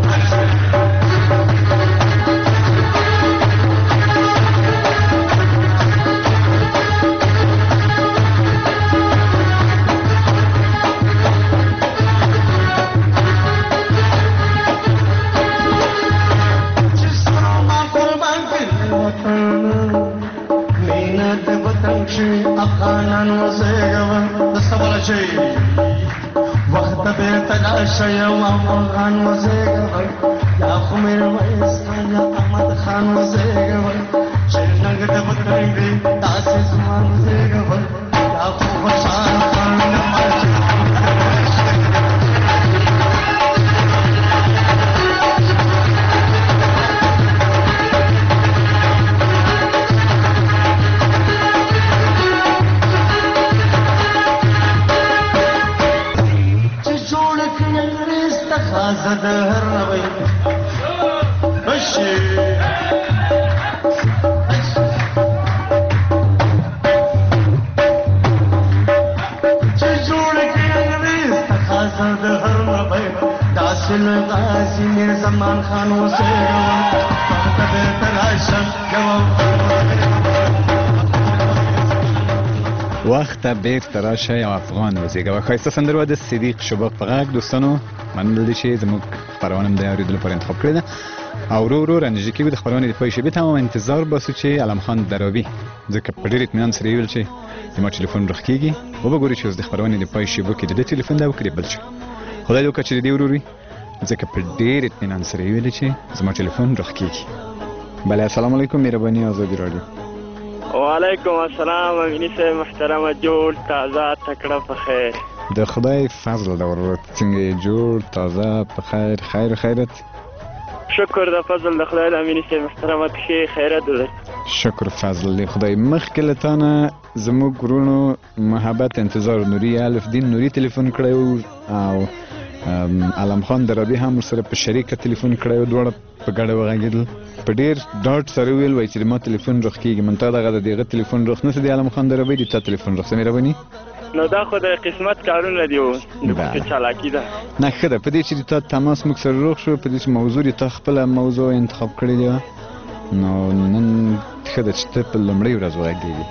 أفغانان وزيغوا دستوال شيء وقت بيرتا لاشا وأفغان وزيغوا يا خمير وإسخان يا أحمد خان وزيغوا شرنگ دبتنگي تاسي زمان وزيغوا يا خوشان خان نماشي زد هروي مشي تجولك يا انجليز تخازد هروي داسل غازي من زمان خان وسيرو فقد تلاشى جواب وخت بیرته راشه یا افغان وزیګه ښایسته سندره د صدیق شباق په غږ دوستانو مننه دي چې زموږ خپرونه د اوریدلو لپاره انتخاب کړې ده او ورو ورو رانیږي کې د خپرونې د پای شبي تمام انتظار باسو چې علم خان دراوي ځکه په ډېر اطمینان سره ویل چې زما ټلیفون رخ کېږي او به ګوري چې اوس د خپرونې د پای شبو کې د ټلیفون دا وکړي بل څه خدای دې وکړي چې دې ورو ورو ځکه په ډېر اطمینان سره ویل چې زما ټلیفون رخ کېږي بله السلام علیکم مهرباني آزادي رادیو وعلیکم السلام امینی صاحب محترمه جوړ تازه تکړه په خیر د خدای فضل د ورور څنګه جوړ تازه په خیر خیر خیرت شکر د فضل د خدای د امینی صاحب محترمه ښه خیرت ده شکر فضل دی خدای مخکې له تانه زموږ ورونو محبت انتظار نوري الف دین نوري تلیفون کړی او علم خان درابي هم سره په شریکه تلیفون کړی دواړه په ګډه وغږېدل په ډېر ډاډ سره ویل وای چې ما تلیفون رخ کېږي من تا دغه د دغه تلیفون رخ نه دی علم خان درابي دی تا تلیفون رخ مهرباني نو دا خو د قسمت کارونه دی او د چالاکی ده نه ښه ده په دې چې تا تماس موږ سره روغ شو په دې چې موضوع تا خپله موضوع انتخاب کړې ده نو نن ښه ده چې ته په لومړۍ ورځ وغږېږي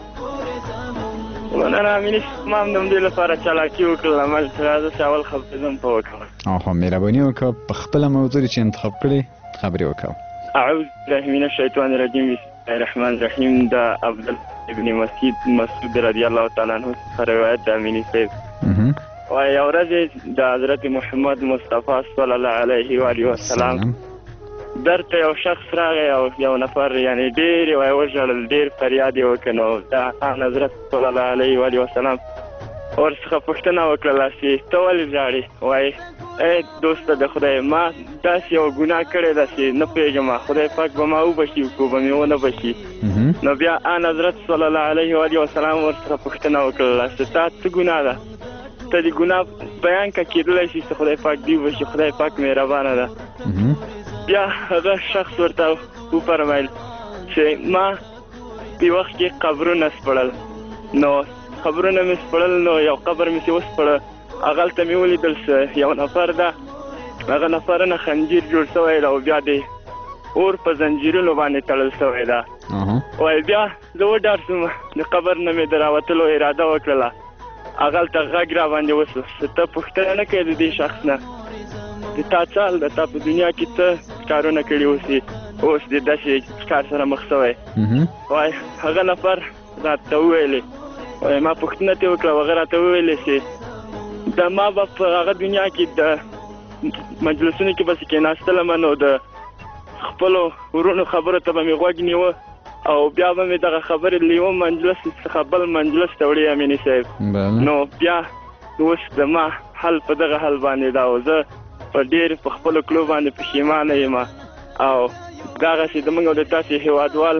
ونن امیني ما هم د دې لپاره چالاکي وکړله عمل چې راځه چې اول خبرې زم ته وکړم اوهو مهرباني وکړه په خپله موضوع چې انتخاب کړې خبرې وکړه اعوذ بالله من الشیطان الرجیم بسم الله الرحمن الرحیم د عبدالله ابن مسعود مسعود رضی الله تعالی عنہ روایت د امینی صاحب او یو ورځ د حضرت محمد مصطفی صلی الله علیه و آله وسلم درته یو شخص راغی او یو نفر یعنی ډېر وای وژړل ډېر فریاد یې وکړ نو د حضرت صلی الله علیه و آله وسلم ورڅخه پوښتنه وکړله چې ته ولې ژاړې وایي ای دوسته د خدای ما داسې یو ګناه کړې ده چې نه پوهېږم خدای پاک به ما وبښي خو به مې ونه بښي نو بیا ان حضرت صلی الله علیه و آله وسلم ورڅخه پوښتنه وکړله چې تا څه ګناه ده ته د ګناه بیان که کېدلی شي چې خدای پاک دې وبښي خدای پاک مهربانه ده بیا هغه شخص ورته وفرمیل چې ما په وخت کې قبرونه سپړل نو قبرونه مې سپړل نو یو قبر مې چې وسپړه هغلته مې ولیدل چې یو نفر ده هغه نفر نه خنجیر جوړ شوی ده او بیا د اور په زنجیرونو باندې تړل شوی ده وایي بیا زه وډار شوم د قبر نه مې د راوتلو اراده وکړله هغلته غږ را باندې وسو چې ته پوښتنه نه کوې د دې شخص نه د تا چال د تا په دنیا کې څه کارونه کړي اوسي اوس د داسې کار سره مخ شوی وایي هغه نفر راته وویلې وایي ما پوښتنه ترې وکړه هغه راته وویلې چې د ما به په هغه دنیا کې د مجلسونو کې بس کې ناستلم نو د خپل ورونو خبره ته به مې غوږ نیوه او بیا به مې دغه خبرې لیوه مجلس څخه بل مجلس ته وړي امیني صاحب نو بیا اوس د ما حل په دغه حل باندې دا و زه په ډېر په خپلو کړو باندې پښیمانه یم او دغسې د موږ او د تاسې هېوادوال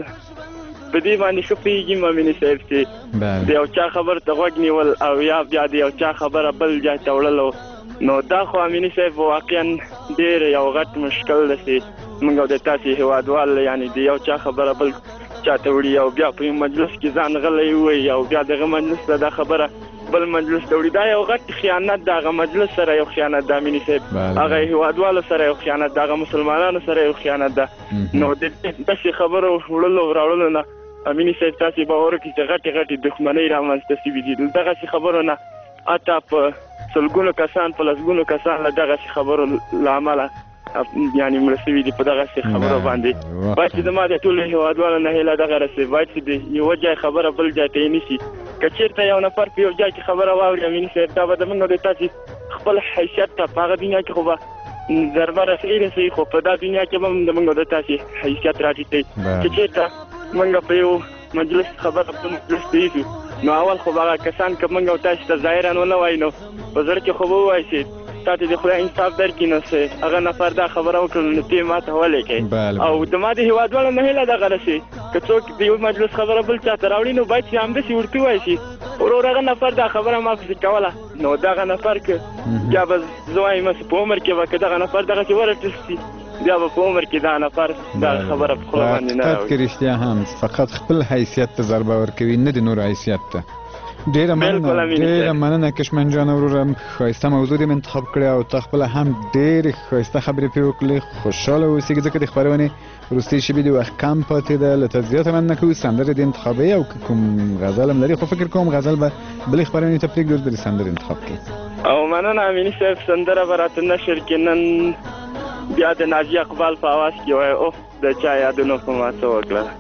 په دې باندې ښه پوهېږي امیني صاحب چې د یو چا خبر ته غوږ نیول او یا بیا د یو چا خبره بل ځای ته وړلو نو دا خو امیني صاحب واقعا ډېر یو غټ مشکل ده چې موږ او د تاسې هېوادوال یعنې د یو چا خبره بل چا ته وړي او بیا په مجلس کې ځان غلی ووایي او بیا دغه مجلس ته دا خبره بل مجلس ته وړي دا یو غټ خیانت د هغه مجلس سره یو خیانت ده امیني صاحب هغه هېوادوالو سره یو خیانت ده هغه مسلمانانو سره یو خیانت ده نو د داسې خبرو وړلو راوړلو نه امیني صاحب تاسې باور وکړئ چې غټې غټې دښمنۍ رامنځته شوي دي دغسې خبرو نه حتی په سلګونو کسان په لسګونو کسان له دغسې خبرو له امله یعنې مړه شوي دي په دغسې خبرو باندې باید چې زما د ټولو هېوادوالو نه هیله دغه رسوي باید چې د یوه ځای خبره بل ځای ته یې نیسي که چېرته یو نفر په یو ځای کې خبره واوري امیني صاحب دا به د موږ د تاسې خپل حیثیت ته په هغه دنیا کې خو به ضربه رسوي رسوي خو په دا دنیا کې به هم د موږ د تاسې حیثیت راټیټوي چې چېرته موږ په یو مجلس خبره په مجلس ته ایږو نو اول خو به هغه کسان که موږ او تاسې ته ظاهرا ونه وایي نو په زړه کې خو به ووایي چې تا ته د خدای انصاف درکړي نو څه هغه نفر دا خبره وکړل نو ته یې ما ته ولې کوې او د ما د هېوادوالو نه هیله دغه رسي که څوک د یو مجلس خبره بل چا ته راوړي نو باید چې همداسې ورته ووایي چې ورور هغه نفر دا خبره ما پسې کوله نو دغه نفر که بیا به زه وایم په عمر کې به که دغه نفر دغسې ورټل شي بیا به په عمر کې دا نفر دا خبره په خوله باندې نه راوړي حقیقت کې رښتیا هم فقط خپل حیثیت ته ضربه ورکوي نه د نور حیثیت ته ډیره مننه ډیره مننه کشمن جان وروره ښایسته موضوع دې انتخاب کړې او ته خپله هم ډېرې ښایسته خبرې پرې وکړې خوشحاله اوسېږي ځکه د خپرونې وروستۍ شېبې د وخت کم پاتې ده له ته زیاته مننه کوو سندرې دې انتخابوي او که کوم غزل هم لري خو فکر کوم غزل به بلې خپرونې ته پرېږدو اوس به دې سندرې انتخاب کړي او مننه امیني صاحب سندره به راته نشر کې نن بیا د ناجي اقبال په اواز کې وایي اوف د چا یادونو په ما څه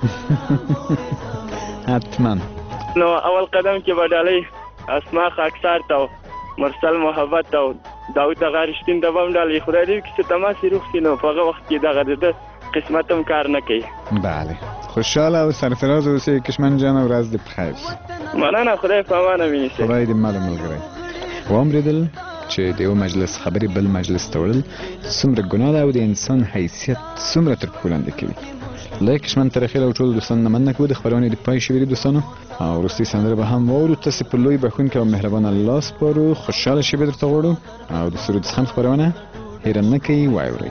وکړه حتما نو اول قدم کې به ډالۍ اسما خاکسار ته او مرسل محبت ته او داود هغه رښتین ته به هم ډالۍ خدای دې وکړي چې تماسې روغ شي نو په هغه وخت کې دغه د ده قسمت هم کار نه کوي بله خوشحاله او سرفراز اوسئ کشمن جان او ورځ دې بخیر مننه خدای په امان امیني صاحب خدای دې مل ملګری واورېدل چې د یو مجلس خبرې بل مجلس ته وړل څومره ګناه ده او د انسان حیثیت څومره تر پښو لاندې کوي له کشمن تر اخره او ټولو دوستانو نه مننه کوو د خپرونې د پای شوي دوستانو او وروستۍ سندره به هم واورو تاسې په لوی بښونکي او مهربانه الله سپارو خوشحاله شېبې درته غواړو او د سرود خان خپرونه هیره نه کوي واورئ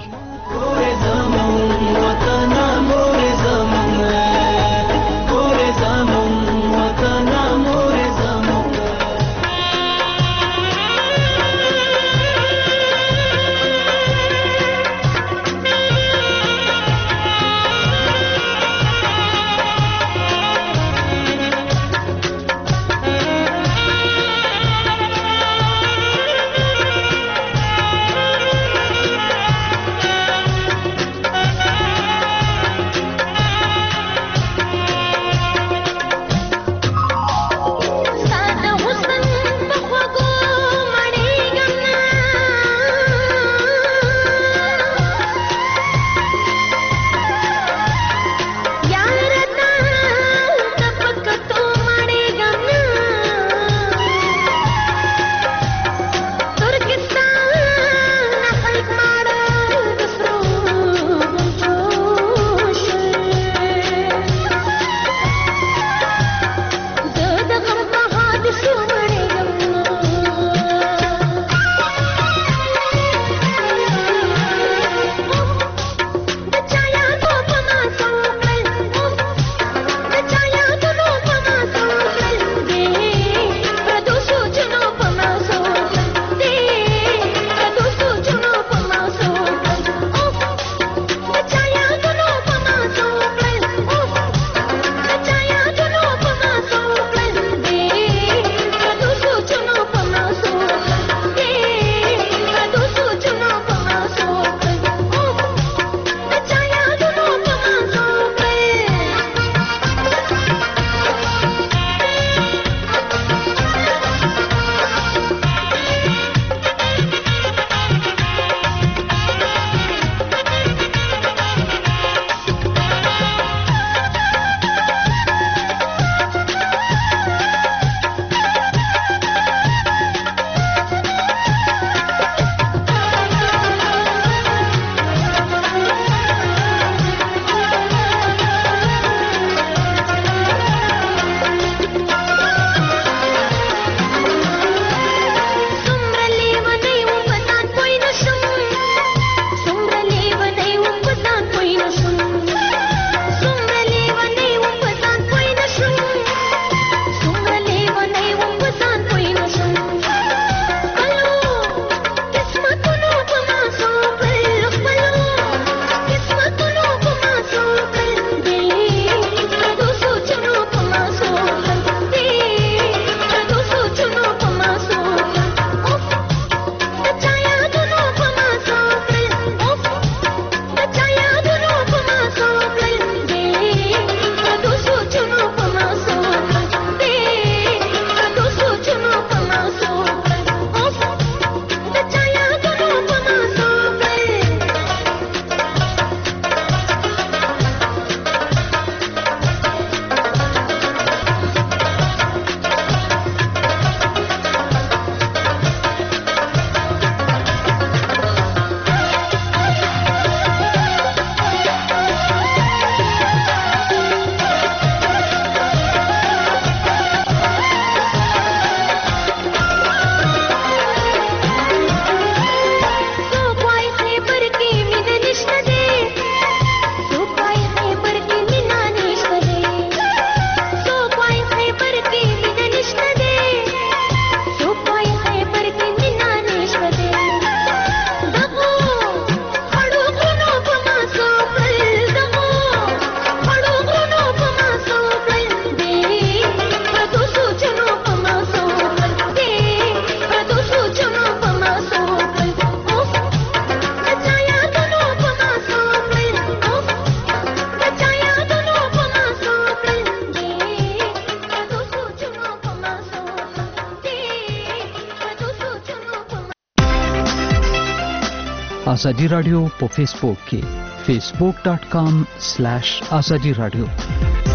ازادي رادیو په فیسبوک کې facebook.com/azadi radio